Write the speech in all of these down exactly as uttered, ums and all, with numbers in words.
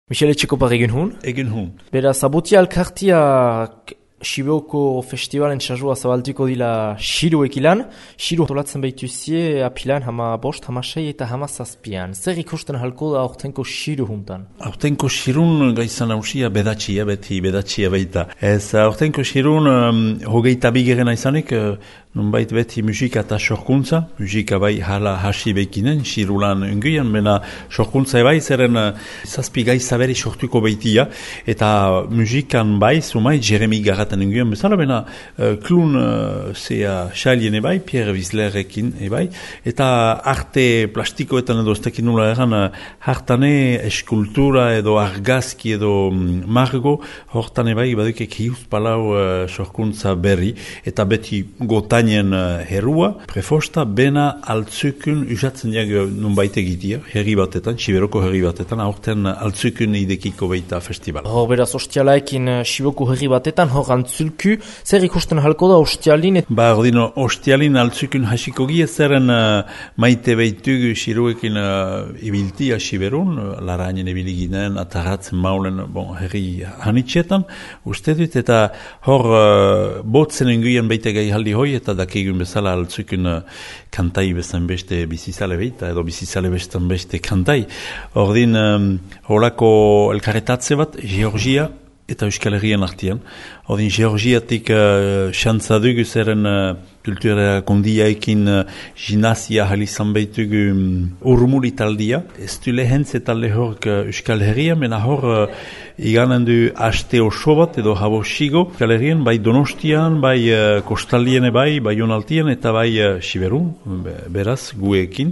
Michele Txekopa egin hun? Egin hun. Beraz, Abotia Elkartiak Sibeoko festivalen txasua zabaltiko dila Siru ekilan. Siru tolatzen behituzie apilan hama bost, hama sei eta hama zazpian. Zer ikusten halko da aurtenko Siru huntan? Aurtenko Sirun gaizan hausia bedatxia, beti bedatxia baita. Ez aurtenko Sirun um, hogeita bigeren aizanik, uh, nunbait beti musika eta sorkuntza. Musika bai hala hasi bekinen, Sirulan unguian, bena sorkuntza bai zeren uh, zazpi gaizaberi sortuko baitia. Eta musikan bai, sumai, Jeremy Garatan unguian bezala, bena uh, klun uh, zea xalien ebai, Pierre Wieslerekin ebai. Eta arte plastikoetan edo ez tekin nula eran, uh, hartane eskultura edo argazki edo um, margo, hortan ebai baduk ekiuz palau uh, sorkuntza berri. Eta beti gotainen uh, herua, prefosta, bena altzukun usatzen diag nunbait egitia, herri batetan, Siberoko herri batetan, aurten altzukun idekiko baita festival. Hor beraz, ostialaekin Siberoko herri batetan, hor antzulku, zer ikusten halko da ostialin? Et... Ba, ordino, ostialin altzukun hasiko gie, zeren uh, maite beitugu Siruekin uh, ibiltia Siberun, uh, larainen ibiliginen, ataratzen maulen, bon, herri hanitxetan, uste dut, eta hor uh, botzen enguien baita gai haldi hoi, eta dakigun bezala altzukun uh, kantai bezan beste bizizale beita, edo bizizale bestan beste kantai. Ordin, um, holako elkarretatze bat, Georgia eta Euskal Herrian artian. Ordin, Georgiatik uh, xantza dugu zeren uh, kultura kondiaekin uh, ginazia halizan beitugu um, urmuri taldia. Ez du lehentze talde hork uh, Euskal Herrian, mena hor uh, iganen du haste oso bat edo habosigo Euskal Herrian, bai Donostian, bai uh, Kostalien bai, bai Onaltian eta bai uh, Siberun, beraz, guekin,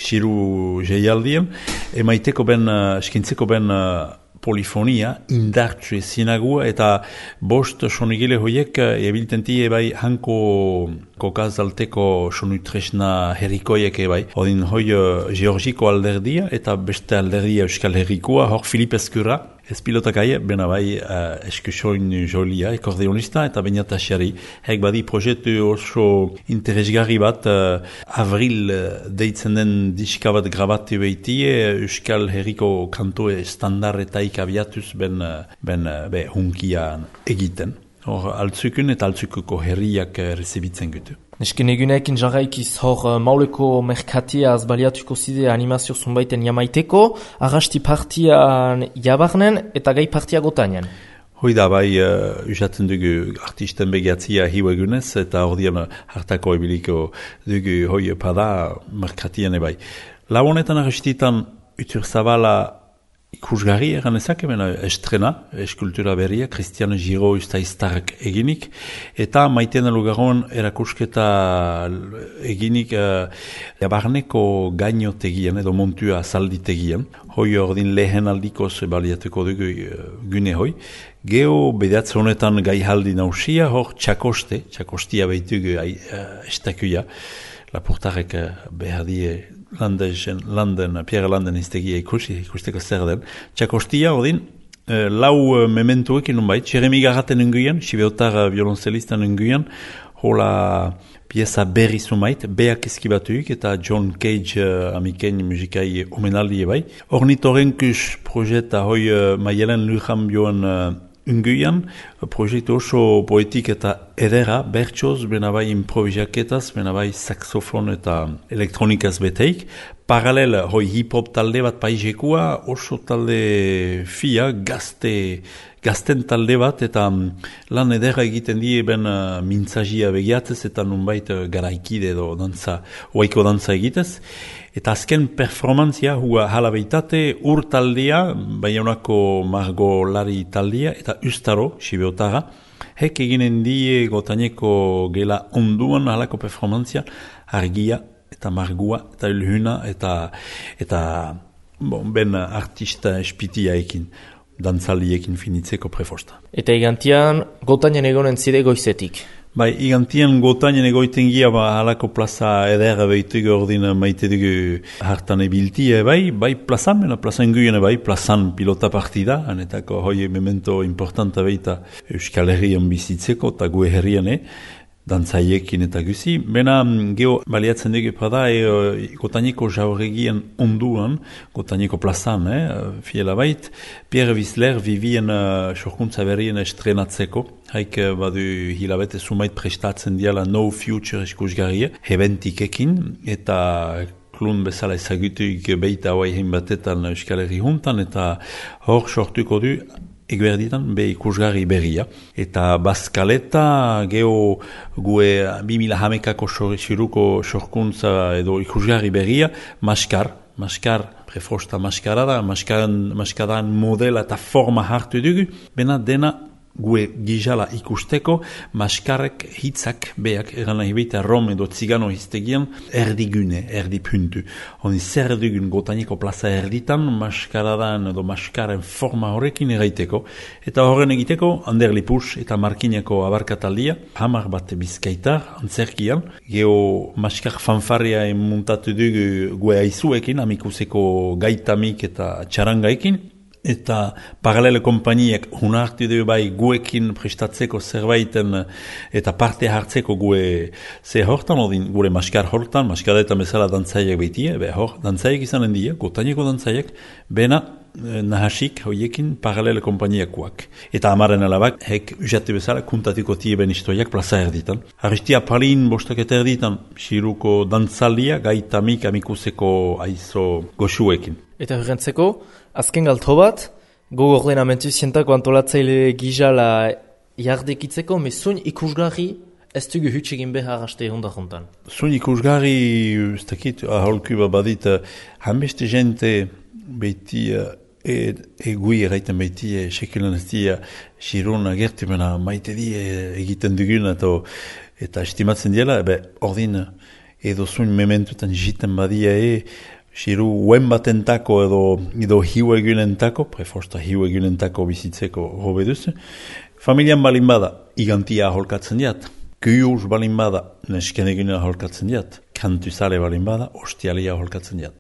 Siru jeialdien, emaiteko ben, uh, eskintzeko ben uh, polifonia, indartsu ezinagua, eta bost sonigile hoiek ebiltenti ebai hanko kokazalteko sonutresna herrikoiek ebai. Odin hoi uh, Georgiko alderdia eta beste alderdia Euskal Herrikoa, hor Filip Ezkurra, ez pilotak aie, bena bai uh, eskusoin jolia, ekordionista, eta bainat asiari. Hek badi proiektu oso interesgarri bat, uh, avril uh, deitzen den diska bat grabatu behitie, Euskal Herriko kantoe standardetaik abiatuz ben, uh, ben uh, be, hunkian egiten. Hor, altzukun eta altzukuko herriak uh, rezibitzen gutu. Nesken egunekin jarraikiz hor uh, mauleko merkatia azbaliatuko zide animazio zunbaiten jamaiteko, arrasti partian jabarnen eta gai partia gotainen. Hoi da, bai, uh, usatzen dugu artisten begiatzia hiu egunez, eta ordean hartako ebiliko dugu hoi pada merkatian ebai. Lau honetan arrastitan utur zabala ikusgarri egan ezak, emena estrena, eskultura berria, Christian Giro ustaiztarrak eginik, eta maiten alugaron erakusketa eginik uh, jabarneko gainotegian edo montua zalditegian, hoi ordin lehen aldikoz baliatuko dugu uh, gune hoi. Geo bedatze honetan gai haldi nausia, hor txakoste, txakostia behitugu uh, estakuia, lapurtarek uh, behar die Landen, Landen, Pierre Landen iztegia ikusi, ikusteko zer den. Txakostia, odin, eh, lau mementuekin nunbait, Jeremy Garraten unguian, Sibeotar violoncelistan unguian, hola pieza berri zumait, beak eskibatuik, eta John Cage uh, amikein musikai omenaldi ebai. Ornitorenkus projeta hoi uh, Maialen Lujam joan uh, unguian, proiektu oso poetik eta edera, bertsoz, benabai improvisaketas, benabai saxofon eta elektronikaz beteik. Paralel, hoi hip-hop talde bat paizekua, oso talde fia, gazte, gazten talde bat, eta lan edera egiten die ben uh, mintzazia begiatez, eta nunbait uh, garaikide edo dantza, oaiko dantza egitez. Eta azken performantzia, hua halabeitate, ur taldea, baionako margo lari taldea, eta ustaro, Sibeotara, hek eginen die gotaneko gela onduan halako performantzia, argia, eta margua, eta ulhuna, eta, eta bon, ben artista espitiaekin, dantzaliekin finitzeko prefosta. Eta igantian, gotainen egonen zide goizetik? Bai, igantian gotainen egoiten gia, ba, halako plaza edera behitugu ordin maite dugu hartan ebiltie, bai, bai plazan, mena plazan guien, bai, plazan pilota partida, anetako hoi memento importanta behita Euskal Herrian bizitzeko, eta gue herrian, dantzaiekin eta guzi. Bena geho baliatzen dugu pada e, gotaniko jauregien onduan, gotaniko plazan, eh, fiela bait, Pierre Wissler vivien uh, sorkuntza berrien estrenatzeko, haik uh, badu hilabete sumait prestatzen diala No Future eskusgarria, hebentikekin, eta klun bezala ezagutuik beita hauai hein batetan Euskal Herri juntan, eta hor sortuko du eguerditan be ikusgarri berria. Eta Bazkaleta geho gue bi mila hamekako siruko sorkuntza edo ikusgarri berria, Maskar, Maskar, prefosta maskara da, maskaran, maskaran modela eta forma hartu dugu, bena dena gue gizala ikusteko, maskarek hitzak beak, eran nahi baita Rom edo Zigano hiztegian, erdigune, erdipuntu. Honi zer dugun gotaniko plaza erditan, maskaradan edo maskaren forma horrekin eraiteko, eta horren egiteko, Ander Lipus eta Markineko abarkataldia, hamar bat bizkaitar, antzerkian, geho maskar fanfaria muntatu dugu gue aizuekin, amikuseko gaitamik eta txarangaekin, eta paralele kompaniek hunartu dugu bai guekin prestatzeko zerbaiten eta parte hartzeko gue ze hortan odin, gure maskar hortan, maskaretan bezala dantzaiek behitie, be hor, dantzaiek izanen die, gotaniko dantzaiek, bena nahasik hoiekin paralele kompaniakoak. Eta amaren alabak, hek usate bezala kuntatiko tie ben istoiak plaza erditan. Aristia palin bostak eta erditan, siruko dantzalia gaitamik amikuseko aizo goxuekin. Eta horrentzeko, azken galto bat, gogo ordenamentu zientako antolatzaile gizala jardekitzeko, me zuin ikusgarri ez dugu hutsegin behar haste honda hontan. Zuin ikusgarri, ez dakit, aholku badit, hanbeste jente behiti e, egui erraiten behiti sekilan ez dia Xirun agertu mena maite di egiten dugun eta, eta estimatzen diela, be, ordin edo zuin mementutan jiten badia e, Xiru uen batentako edo, edo hiu egunentako, prefosta hiu egunentako bizitzeko hobe duzu. Familian balin bada, igantia aholkatzen diat. Kuyuz balin bada, nesken eguna aholkatzen diat. Kantuzale balin bada, ostialia aholkatzen diat.